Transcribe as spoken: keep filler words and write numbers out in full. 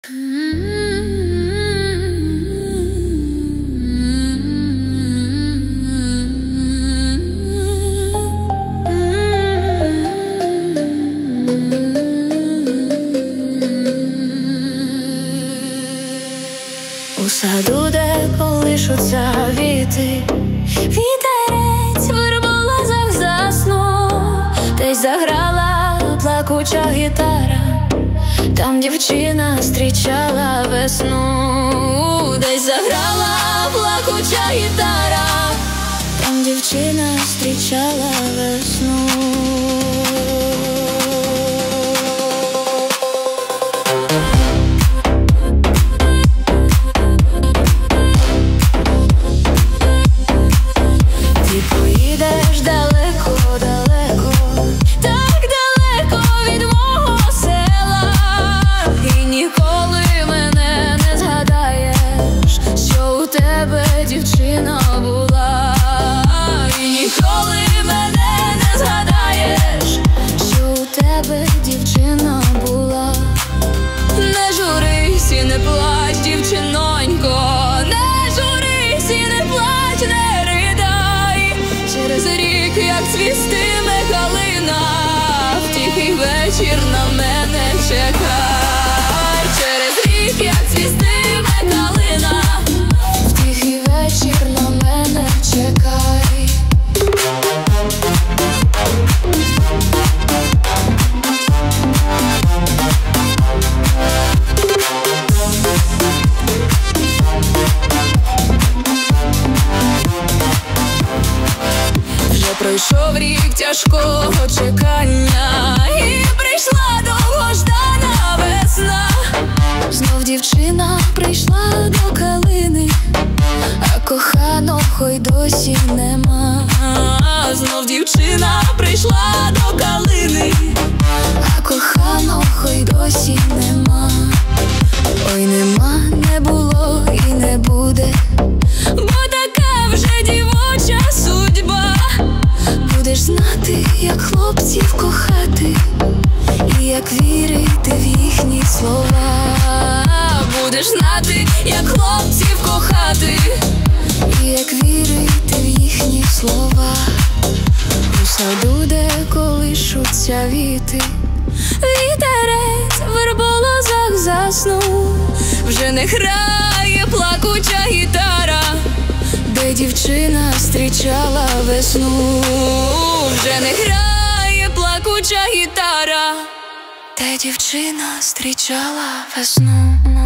У саду, де колишуться віти, вітерець в верболозах заснув, десь заграла плакуча гітара, там дівчина зустрічала весну. Десь заграла плакуча гітара, там дівчина зустрічала весну. Дівчина була, і ніколи мене не згадаєш, що у тебе дівчина була. Не журись і не плач, дівчинонько, не журись і не плач, не ридай. Через рік, як цвістиме калина, в тихий вечір на мене чекай. Через рік, як цвістиме калина, вечір на мене чекай. Вже пройшов рік тяжкого чекання, і прийшла довгождана весна. Знов дівчина прийшла до калини, а коханого й досі нема. Знов дівчина прийшла до калини, а коханого й досі нема. Ой, нема, не було і не буде, бо така вже дівоча судьба. Будеш знати, як хлопців кохати, і як вірити в їхні слова. Будеш знати, як хлопців кохати, і як вірити в їхні слова. У саду, де колишуться віти, вітерець в верболозах заснув. Вже не грає плакуча гітара, де дівчина зустрічала весну. Вже не грає плакуча гітара, де дівчина зустрічала весну.